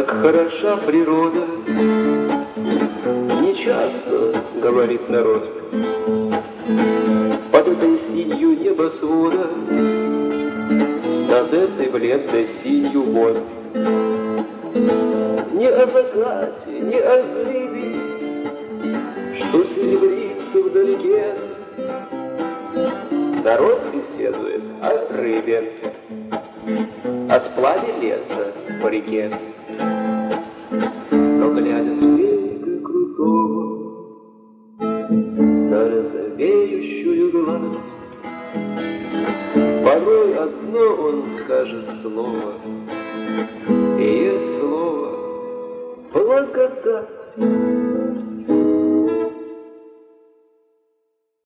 Как хороша природа, не часто говорит народ. Под этой синью небосвода, над этой бледной синью вод. Не о закате, не о зливе, что серебрится вдалеке. Народ беседует о рыбе, о сплаве леса по реке. Но глядя с берега крутого на розовеющую гладь, порой одно он скажет слово, и это слово — благодать.